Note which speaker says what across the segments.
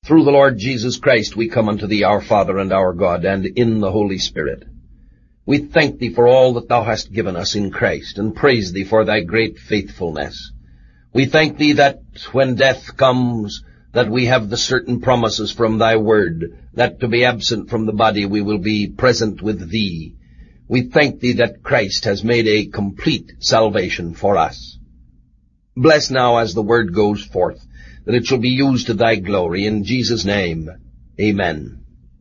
Speaker 1: Through the Lord Jesus Christ we come unto thee, our Father and our God, and in the Holy Spirit. We thank thee for all that thou hast given us in Christ, and praise thee for thy great faithfulness. We thank thee that when death comes, that we have the certain promises from thy word, that to be absent from the body we will be present with thee. We thank thee that Christ has made a complete salvation for us. Bless now as the word goes forth, that it shall be used to thy glory. In Jesus' name, amen.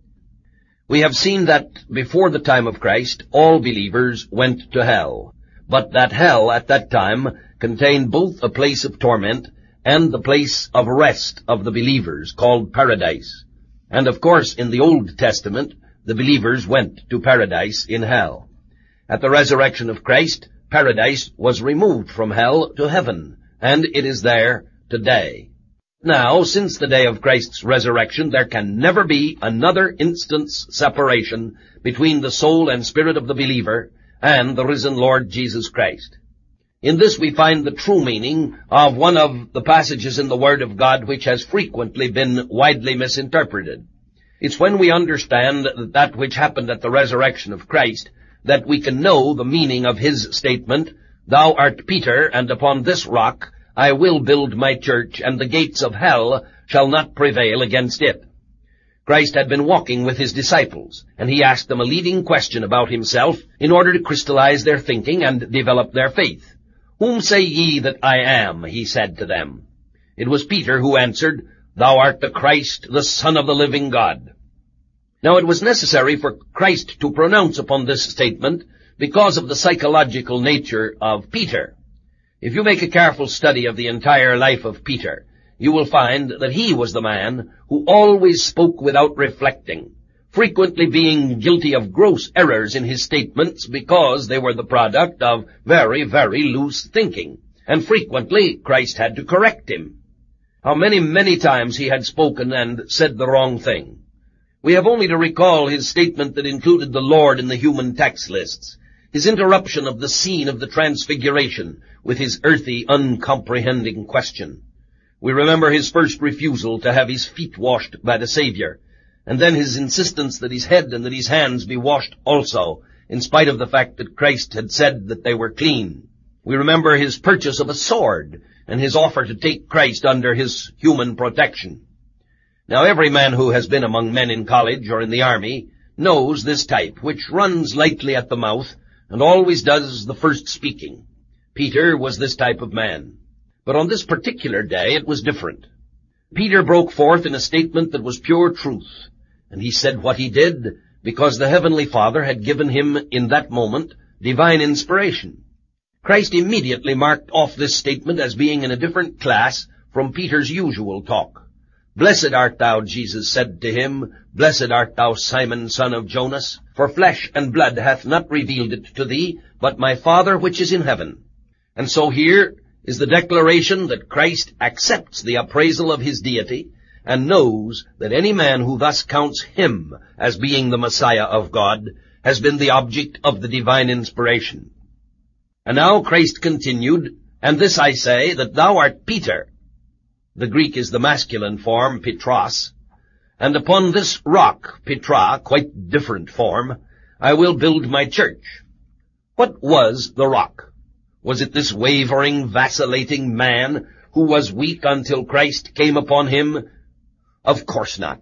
Speaker 1: We have seen that before the time of Christ, all believers went to hell, but that hell at that time contained both a place of torment and the place of rest of the believers, called paradise. And of course, in the Old Testament, the believers went to paradise in hell. At the resurrection of Christ, paradise was removed from hell to heaven, and it is there today. Now, since the day of Christ's resurrection, there can never be another instant's separation between the soul and spirit of the believer and the risen Lord Jesus Christ. In this we find the true meaning of one of the passages in the Word of God which has frequently been widely misinterpreted. It's when we understand that which happened at the resurrection of Christ that we can know the meaning of his statement, "Thou art Peter, and upon this rock I will build my church, and the gates of hell shall not prevail against it." Christ had been walking with his disciples, and he asked them a leading question about himself in order to crystallize their thinking and develop their faith. "Whom say ye that I am?" he said to them. It was Peter who answered, "Thou art the Christ, the Son of the living God." Now it was necessary for Christ to pronounce upon this statement because of the psychological nature of Peter. If you make a careful study of the entire life of Peter, you will find that he was the man who always spoke without reflecting, frequently being guilty of gross errors in his statements because they were the product of very, very loose thinking, and frequently Christ had to correct him. How many times he had spoken and said the wrong thing. We have only to recall his statement that included the Lord in the human text lists, his interruption of the scene of the transfiguration with his earthy, uncomprehending question. We remember his first refusal to have his feet washed by the Savior, and then his insistence that his head and that his hands be washed also, in spite of the fact that Christ had said that they were clean. We remember his purchase of a sword and his offer to take Christ under his human protection. Now, every man who has been among men in college or in the army knows this type, which runs lightly at the mouth and always does the first speaking. Peter was this type of man. But on this particular day, it was different. Peter broke forth in a statement that was pure truth, and he said what he did because the Heavenly Father had given him in that moment divine inspiration. Christ immediately marked off this statement as being in a different class from Peter's usual talk. "Blessed art thou," Jesus said to him, "blessed art thou, Simon, son of Jonas, for flesh and blood hath not revealed it to thee, but my Father which is in heaven." And so here is the declaration that Christ accepts the appraisal of his deity and knows that any man who thus counts him as being the Messiah of God has been the object of the divine inspiration. And now Christ continued, "And this I say, that thou art Peter." The Greek is the masculine form, Petros. "And upon this rock," Petra, quite different form, "I will build my church." What was the rock? Was it this wavering, vacillating man who was weak until Christ came upon him? Of course not.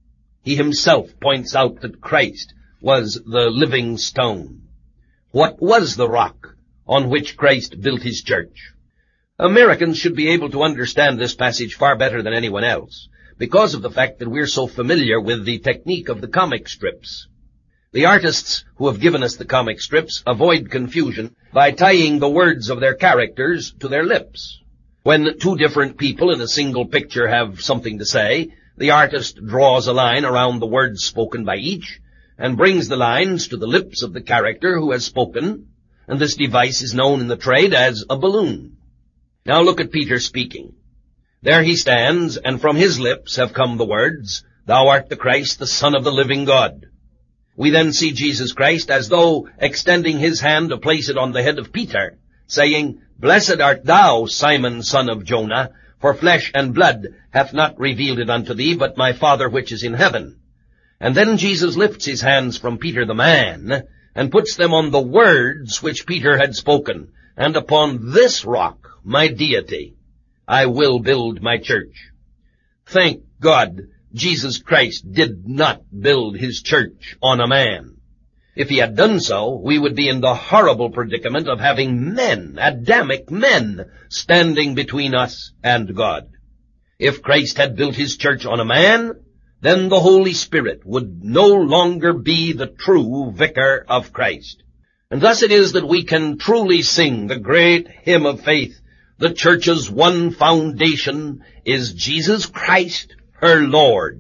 Speaker 1: He himself points out that Christ was the living stone. What was the rock on which Christ built his church? Americans should be able to understand this passage far better than anyone else, because of the fact that we're so familiar with the technique of the comic strips. The artists who have given us the comic strips avoid confusion by tying the words of their characters to their lips. When two different people in a single picture have something to say, the artist draws a line around the words spoken by each and brings the lines to the lips of the character who has spoken, and this device is known in the trade as a balloon. Now look at Peter speaking. There he stands, and from his lips have come the words, "Thou art the Christ, the Son of the living God." We then see Jesus Christ as though extending his hand to place it on the head of Peter, saying, "Blessed art thou, Simon, son of Jonah, For flesh and blood hath not revealed it unto thee, but my Father which is in heaven. And then Jesus lifts his hands from Peter the man, and puts them on the words which Peter had spoken. And upon this rock, my deity, I will build my church. Thank God, Jesus Christ did not build his church on a man. If he had done so, we would be in the horrible predicament of having men, Adamic men, standing between us and God. If Christ had built his church on a man, then the Holy Spirit would no longer be the true vicar of Christ. And thus it is that we can truly sing the great hymn of faith. The church's one foundation is Jesus Christ, her Lord.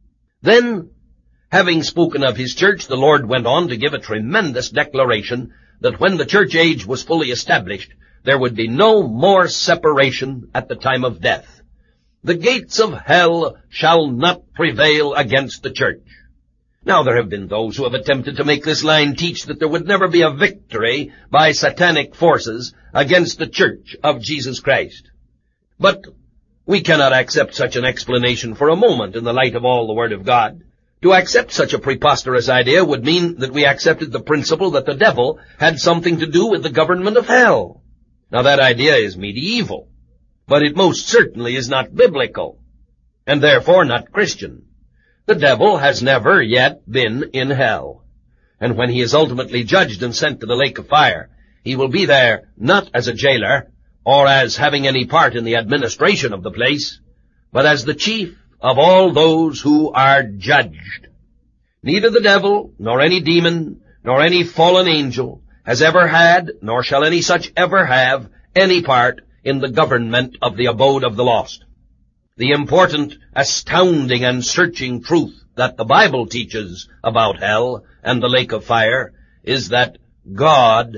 Speaker 1: Then, having spoken of his church, the Lord went on to give a tremendous declaration that when the church age was fully established, there would be no more separation at the time of death. The gates of hell shall not prevail against the church. Now, there have been those who have attempted to make this line teach that there would never be a victory by satanic forces against the church of Jesus Christ. But we cannot accept such an explanation for a moment in the light of all the Word of God. To accept such a preposterous idea would mean that we accepted the principle that the devil had something to do with the government of hell. Now, that idea is medieval, but it most certainly is not biblical, and therefore not Christian. The devil has never yet been in hell, and when he is ultimately judged and sent to the lake of fire, he will be there not as a jailer or as having any part in the administration of the place, but as the chief of all those who are judged. Neither the devil, nor any demon, nor any fallen angel has ever had, nor shall any such ever have, any part in the government of the abode of the lost. The important, astounding, and searching truth that the Bible teaches about hell and the lake of fire is that God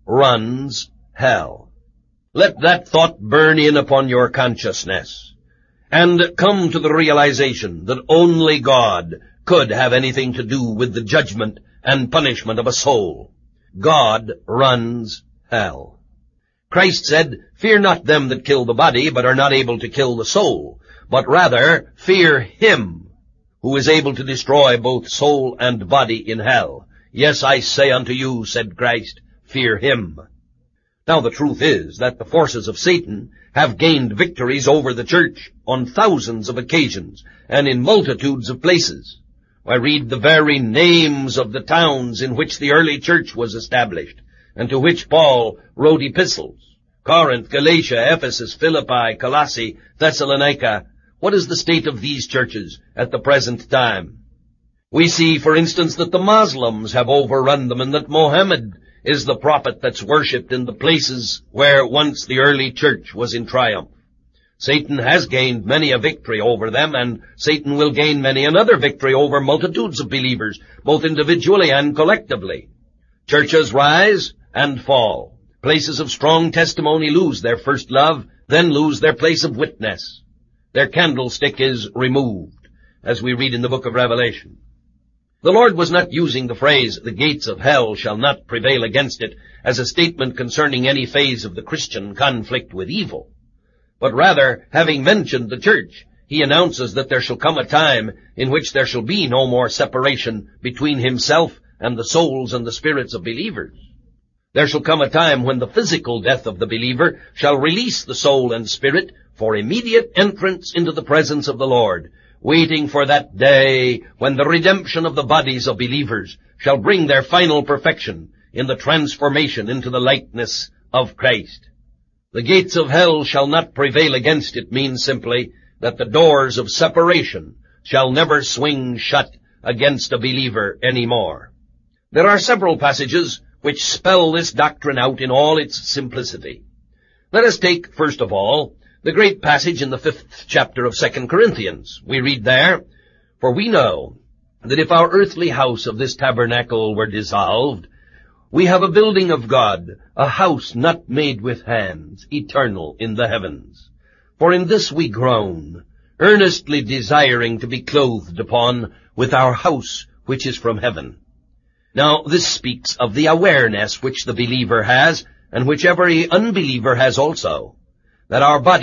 Speaker 1: runs hell. Let that thought burn in upon your consciousness, and come to the realization that only God could have anything to do with the judgment and punishment of a soul. God runs hell. Christ said, "Fear not them that kill the body, but are not able to kill the soul, but rather fear him who is able to destroy both soul and body in hell. Yes, I say unto you," said Christ, "fear him." Now, the truth is that the forces of Satan have gained victories over the church on thousands of occasions and in multitudes of places. I read the very names of the towns in which the early church was established and to which Paul wrote epistles: Corinth, Galatia, Ephesus, Philippi, Colossae, Thessalonica. What is the state of these churches at the present time? We see, for instance, that the Muslims have overrun them and that Mohammed is the prophet that's worshipped in the places where once the early church was in triumph. Satan has gained many a victory over them, and Satan will gain many another victory over multitudes of believers, both individually and collectively. Churches rise and fall. Places of strong testimony lose their first love, then lose their place of witness. Their candlestick is removed, as we read in the book of Revelation. The Lord was not using the phrase, "the gates of hell shall not prevail against it," as a statement concerning any phase of the Christian conflict with evil. But rather, having mentioned the church, he announces that there shall come a time in which there shall be no more separation between himself and the souls and the spirits of believers. There shall come a time when the physical death of the believer shall release the soul and spirit for immediate entrance into the presence of the Lord, waiting for that day when the redemption of the bodies of believers shall bring their final perfection in the transformation into the likeness of Christ. The gates of hell shall not prevail against it means simply that the doors of separation shall never swing shut against a believer any more. There are several passages which spell this doctrine out in all its simplicity. Let us take, first of all, the great passage in the 5th chapter of 2 Corinthians. We read there, "For we know that if our earthly house of this tabernacle were dissolved, we have a building of God, a house not made with hands, eternal in the heavens. For in this we groan, earnestly desiring to be clothed upon with our house which is from heaven." Now, this speaks of the awareness which the believer has, and which every unbeliever has also, that our bodies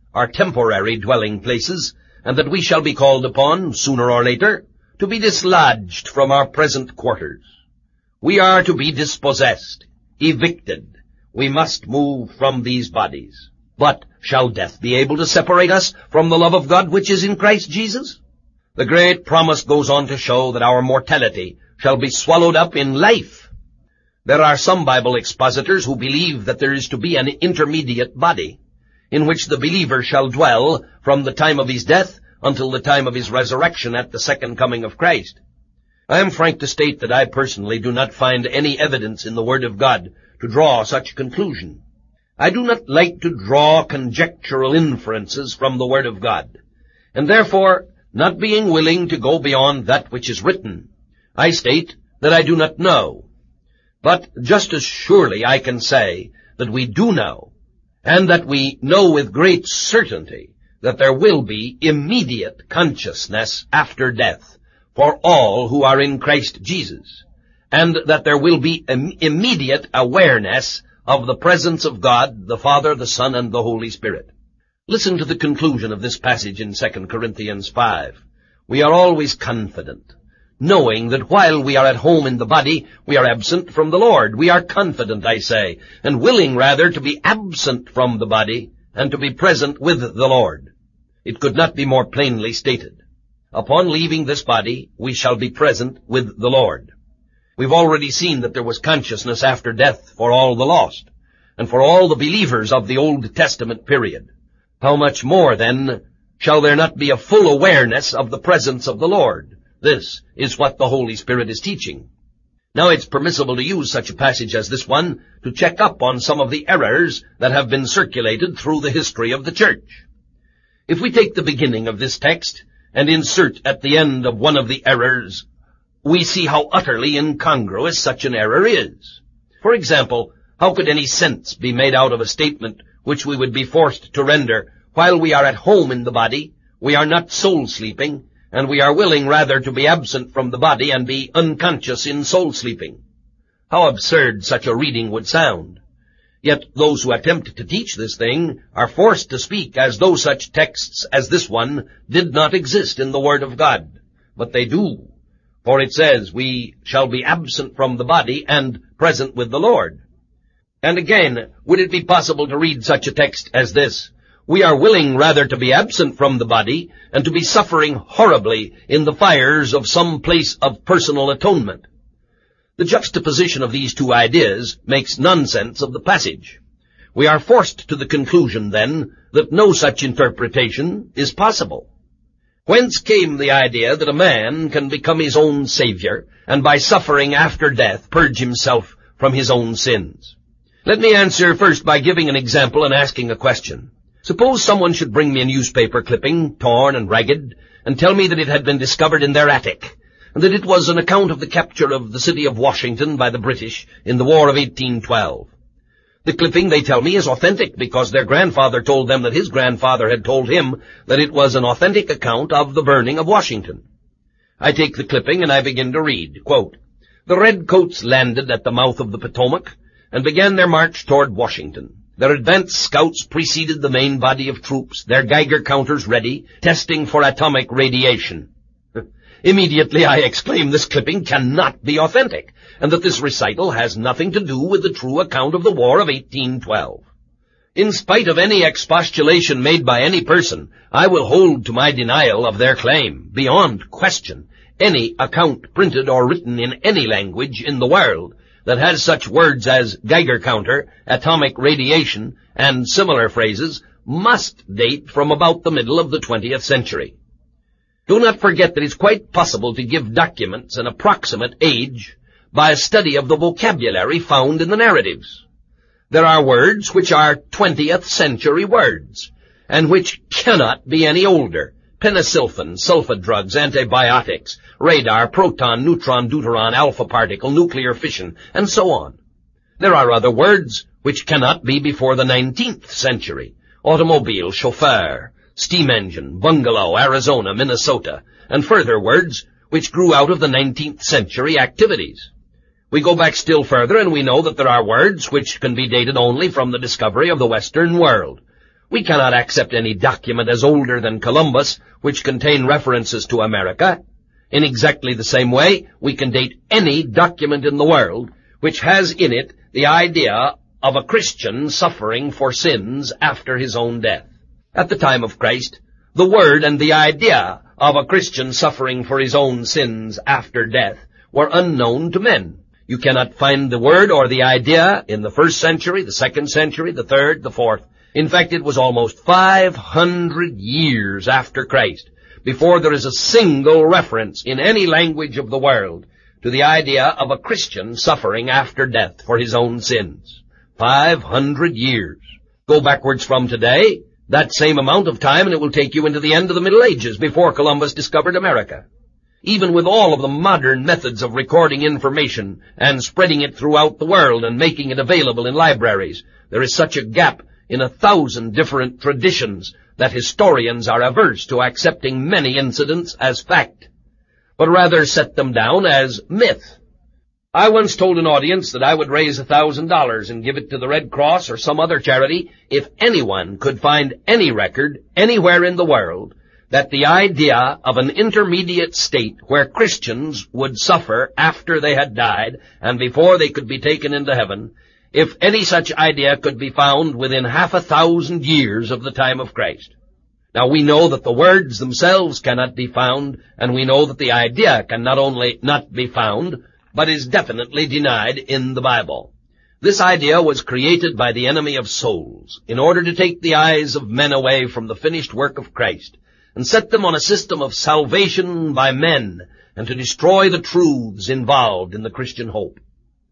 Speaker 1: are temporary dwelling places, and that we shall be called upon, sooner or later, to be dislodged from our present quarters. We are to be dispossessed, evicted. We must move from these bodies. But shall death be able to separate us from the love of God which is in Christ Jesus? The great promise goes on to show that our mortality shall be swallowed up in life. There are some Bible expositors who believe that there is to be an intermediate body, in which the believer shall dwell from the time of his death until the time of his resurrection at the second coming of Christ. I am frank to state that I personally do not find any evidence in the Word of God to draw such a conclusion. I do not like to draw conjectural inferences from the Word of God, and therefore, not being willing to go beyond that which is written, I state that I do not know. But just as surely I can say that we do know, and that we know with great certainty that there will be immediate consciousness after death for all who are in Christ Jesus, and that there will be immediate awareness of the presence of God, the Father, the Son, and the Holy Spirit. Listen to the conclusion of this passage in 2 Corinthians 5. We are always confident, knowing that while we are at home in the body, we are absent from the Lord. We are confident, I say, and willing rather to be absent from the body and to be present with the Lord. It could not be more plainly stated. Upon leaving this body, we shall be present with the Lord. We've already seen that there was consciousness after death for all the lost, and for all the believers of the Old Testament period. How much more, then, shall there not be a full awareness of the presence of the Lord? This is what the Holy Spirit is teaching. Now it's permissible to use such a passage as this one to check up on some of the errors that have been circulated through the history of the church. If we take the beginning of this text and insert at the end of one of the errors, we see how utterly incongruous such an error is. For example, how could any sense be made out of a statement which we would be forced to render, while we are at home in the body, we are not soul sleeping, and we are willing rather to be absent from the body and be unconscious in soul sleeping? How absurd such a reading would sound. Yet those who attempt to teach this thing are forced to speak as though such texts as this one did not exist in the Word of God. But they do, for it says, we shall be absent from the body and present with the Lord. And again, would it be possible to read such a text as this? We are willing rather to be absent from the body and to be suffering horribly in the fires of some place of personal atonement. The juxtaposition of these two ideas makes nonsense of the passage. We are forced to the conclusion, then, that no such interpretation is possible. Whence came the idea that a man can become his own savior and by suffering after death purge himself from his own sins? Let me answer first by giving an example and asking a question. Suppose someone should bring me a newspaper clipping, torn and ragged, and tell me that it had been discovered in their attic, and that it was an account of the capture of the city of Washington by the British in the War of 1812. The clipping, they tell me, is authentic because their grandfather told them that his grandfather had told him that it was an authentic account of the burning of Washington. I take the clipping and I begin to read, quote, "The redcoats landed at the mouth of the Potomac and began their march toward Washington. Their advance scouts preceded the main body of troops, their Geiger counters ready, testing for atomic radiation." Immediately I exclaim this clipping cannot be authentic, and that this recital has nothing to do with the true account of the War of 1812. In spite of any expostulation made by any person, I will hold to my denial of their claim. Beyond question, any account printed or written in any language in the world that has such words as Geiger counter, atomic radiation, and similar phrases must date from about the middle of the 20th century. Do not forget that it's quite possible to give documents an approximate age by a study of the vocabulary found in the narratives. There are words which are 20th century words, and which cannot be any older. Penicillin, sulfa drugs, antibiotics, radar, proton, neutron, deuteron, alpha particle, nuclear fission, and so on. There are other words which cannot be before the 19th century. Automobile, chauffeur, steam engine, bungalow, Arizona, Minnesota, and further words which grew out of the 19th century activities. We go back still further and we know that there are words which can be dated only from the discovery of the Western world. We cannot accept any document as older than Columbus, which contain references to America. In exactly the same way, we can date any document in the world which has in it the idea of a Christian suffering for sins after his own death. At the time of Christ, the word and the idea of a Christian suffering for his own sins after death were unknown to men. You cannot find the word or the idea in the 1st century, the 2nd century, the 3rd, the 4th. In fact, it was almost 500 years after Christ before there is a single reference in any language of the world to the idea of a Christian suffering after death for his own sins. 500 years. Go backwards from today, that same amount of time, and it will take you into the end of the Middle Ages before Columbus discovered America. Even with all of the modern methods of recording information and spreading it throughout the world and making it available in libraries, there is such a gap in 1,000 different traditions that historians are averse to accepting many incidents as fact, but rather set them down as myth. I once told an audience that I would raise $1,000 and give it to the Red Cross or some other charity if anyone could find any record anywhere in the world that the idea of an intermediate state where Christians would suffer after they had died and before they could be taken into heaven, if any such idea could be found within 1,000 years of the time of Christ. Now we know that the words themselves cannot be found, and we know that the idea can not only not be found, but is definitely denied in the Bible. This idea was created by the enemy of souls in order to take the eyes of men away from the finished work of Christ and set them on a system of salvation by men and to destroy the truths involved in the Christian hope.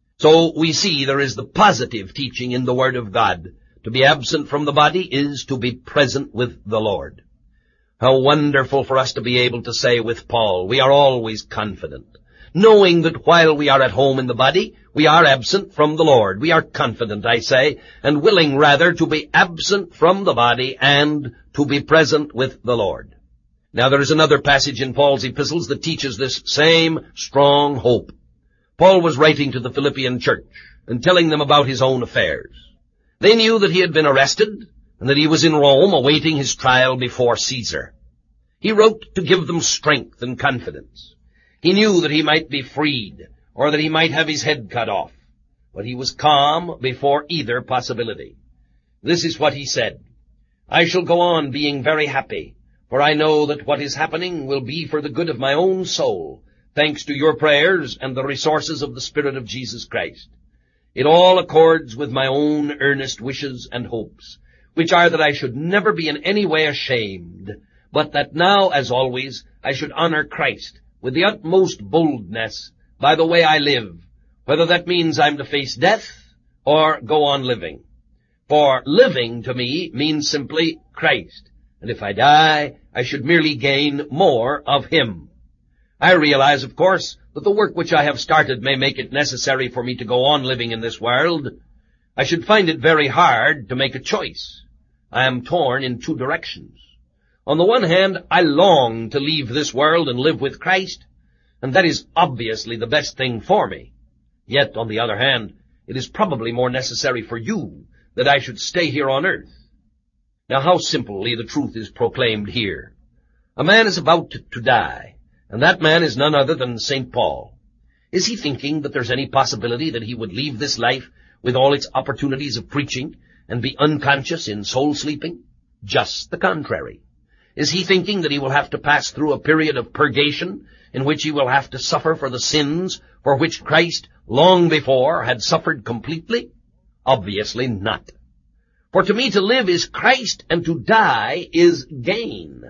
Speaker 1: So we see there is the positive teaching in the Word of God. To be absent from the body is to be present with the Lord. How wonderful for us to be able to say with Paul, we are always confident, knowing that while we are at home in the body, we are absent from the Lord. We are confident, I say, and willing rather to be absent from the body and to be present with the Lord. Now there is another passage in Paul's epistles that teaches this same strong hope. Paul was writing to the Philippian church and telling them about his own affairs. They knew that he had been arrested and that he was in Rome awaiting his trial before Caesar. He wrote to give them strength and confidence. He knew that he might be freed or that he might have his head cut off, but he was calm before either possibility. This is what he said, I shall go on being very happy, for I know that what is happening will be for the good of my own soul, thanks to your prayers and the resources of the Spirit of Jesus Christ. It all accords with my own earnest wishes and hopes, which are that I should never be in any way ashamed, but that now, as always, I should honor Christ with the utmost boldness by the way I live, whether that means I'm to face death or go on living. For living to me means simply Christ, and if I die, I should merely gain more of Him. I realize, of course, that the work which I have started may make it necessary for me to go on living in this world. I should find it very hard to make a choice. I am torn in two directions. On the one hand, I long to leave this world and live with Christ, and that is obviously the best thing for me. Yet, on the other hand, it is probably more necessary for you that I should stay here on earth. Now, how simply the truth is proclaimed here. A man is about to die, and that man is none other than St. Paul. Is he thinking that there's any possibility that he would leave this life with all its opportunities of preaching and be unconscious in soul sleeping? Just the contrary. Is he thinking that he will have to pass through a period of purgation in which he will have to suffer for the sins for which Christ long before had suffered completely? Obviously not. For to me to live is Christ, and to die is gain.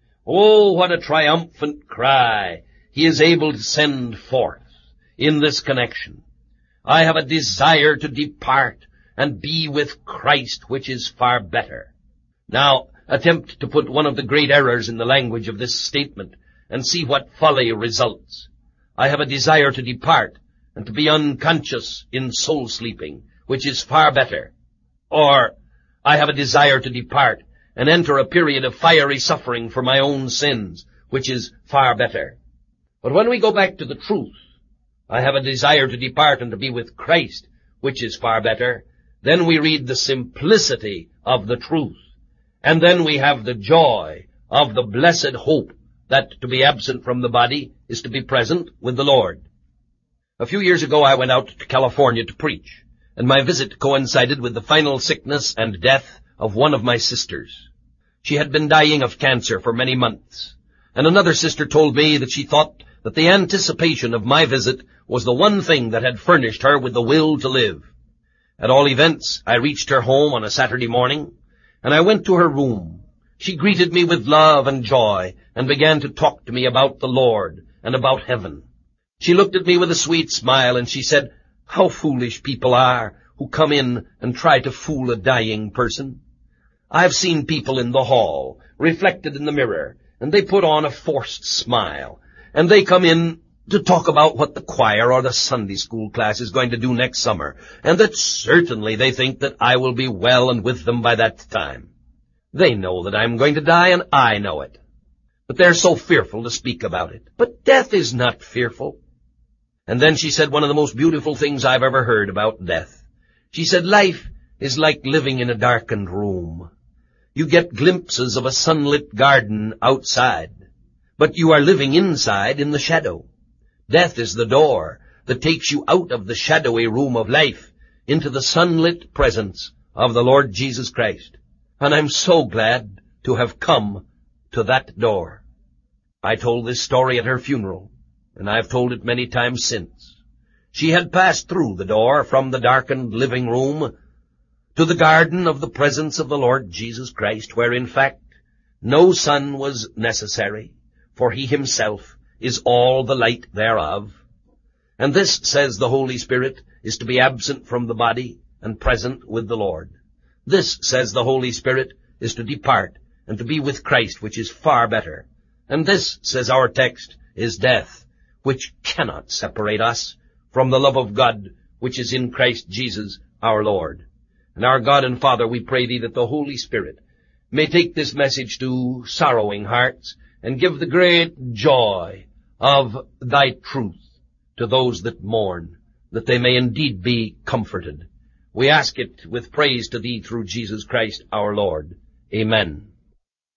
Speaker 1: Oh, what a triumphant cry he is able to send forth in this connection. I have a desire to depart and be with Christ, which is far better. Now, attempt to put one of the great errors in the language of this statement and see what folly results. I have a desire to depart and to be unconscious in soul sleeping, which is far better. Or, I have a desire to depart and enter a period of fiery suffering for my own sins, which is far better. But when we go back to the truth, I have a desire to depart and to be with Christ, which is far better, then we read the simplicity of the truth. And then we have the joy of the blessed hope that to be absent from the body is to be present with the Lord. A few years ago I went out to California to preach, and my visit coincided with the final sickness and death of one of my sisters. She had been dying of cancer for many months, and another sister told me that she thought that the anticipation of my visit was the one thing that had furnished her with the will to live. At all events, I reached her home on a Saturday morning, and I went to her room. She greeted me with love and joy, and began to talk to me about the Lord and about heaven. She looked at me with a sweet smile, and she said, "How foolish people are who come in and try to fool a dying person. I've seen people in the hall, reflected in the mirror, and they put on a forced smile, and they come in to talk about what the choir or the Sunday school class is going to do next summer, and that certainly they think that I will be well and with them by that time. They know that I'm going to die, and I know it. But they're so fearful to speak about it. But death is not fearful." And then she said one of the most beautiful things I've ever heard about death. She said, "Life is like living in a darkened room. You get glimpses of a sunlit garden outside, but you are living inside in the shadow. Death is the door that takes you out of the shadowy room of life into the sunlit presence of the Lord Jesus Christ. And I'm so glad to have come to that door." I told this story at her funeral, and I've told it many times since. She had passed through the door from the darkened living room to the garden of the presence of the Lord Jesus Christ, where in fact no sun was necessary, for he himself is all the light thereof. And this, says the Holy Spirit, is to be absent from the body and present with the Lord. This, says the Holy Spirit, is to depart and to be with Christ, which is far better. And this, says our text, is death, which cannot separate us from the love of God, which is in Christ Jesus our Lord. And our God and Father, we pray thee that the Holy Spirit may take this message to sorrowing hearts and give the great joy of thy truth to those that mourn, that they may indeed be comforted. We ask it with praise to thee through Jesus Christ our Lord. Amen.